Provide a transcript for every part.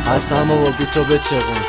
هستم بابا بی تو بچقون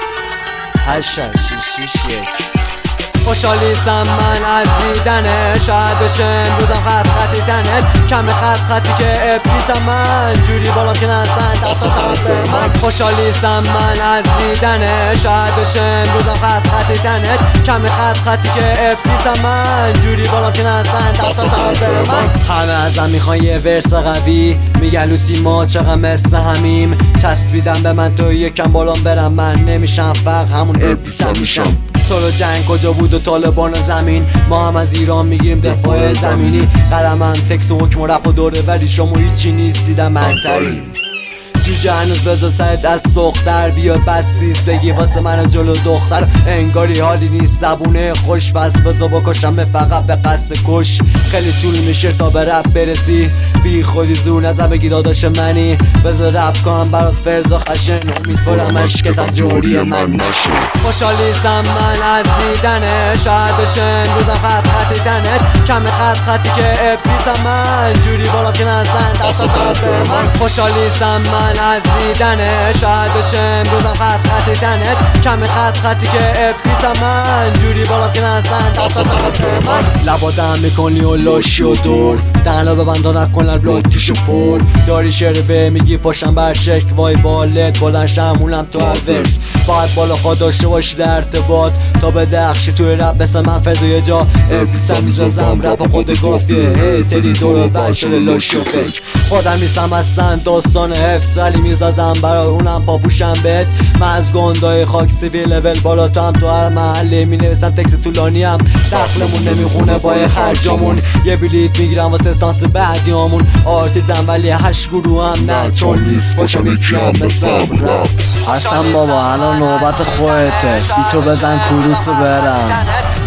8-6-6-1 خوشحالیستم من از دیدنه، شاید بشه امروزم خط خطی تنت کم خط خطی که ابلیسم من جوری بالام که نستن دستاتم به من. خوشحالیستم من از دیدنه، شاید بشه امروزم خط خطی تنت کم خط خطی که ابلیسم من جوری بالام که نستن دستاتم به من. همه ازم میخوان یه ورس قوی، میگن لوسی ما چقدر مثل همیم، چسبیدم به من تو یکم بالام برم، من نمیشم فقط همون ابلیسم میشم. سولو جنگ کجا بود و طالبان و زمین، ما هم از ایران میگیریم دفاع زمینی، قلمم تکس و حکم و رپ و دوره ولی شما هیچی نیستیدم منتری. جوجه هنوز بذار سرت از دختر بیاد بسیز بگی واسه من جلو دختر، انگاری حالی نیست زبونه خوش بس بذار بکشم به فقط به قصد کش. خیلی طول میشه تا به رپ برسی، بی خودی زور نزن بگی داداش منی، بذار رپ کنم برات فرز و خشن، امیدوارم عشقتم جوری من نشه. خوشحالیستم من از دیدنه، شاید بشه امروزم خط خطی تنت کم خط خطی که ابلیسم من جوری بالا که نزن دستاتم به من. خوشحالیستم من از دیدنه، شاید بشه امروزم خط خطی تنت کم خط خطی که ابلیسم من جوری بالا که نزن دستاتم به من. لبادم میکنی و لاشی و دور دهنا ببند و نکن بلاکیشو پر، داری شروه میگی پاشم بر شکل وای بالت بلند شمولم تو هر ورس، باید بالا خود داشته باشی در ارتباط تا به درخشی توی رپ مثل من فرز و یه جا ابلیسم میزازم رپ خود گافیه تری دور بر شده لاشی و فکر خودم نیستم اصلا داستان حفظ ولی میزازم برای اونم پاپوشم بهت. من از گندای خاک سیویل لول بالا تو هم تو هر محله مینویسم تکس طولانی هم دخلمون نمیخونه با خرجامون، یه بلیت میگیرم واسه سانس بعدیامون آرتیزم ولی 8 گروه هم نه چون نیست باشم یکی هم مثلم رپ. هستم بابا الان نوبت خودته، بی تو بزن کروسو برم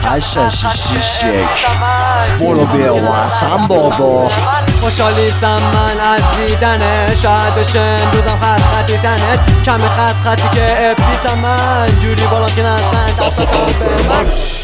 8-6-6-1 برو بیا و هستم بابا. خوشحالیستم من از دیدنه، شاید بشه امروزم خط خطی تنت کم خط خطی که ابلیسم من جوری بالا که نستن دستاتم به من.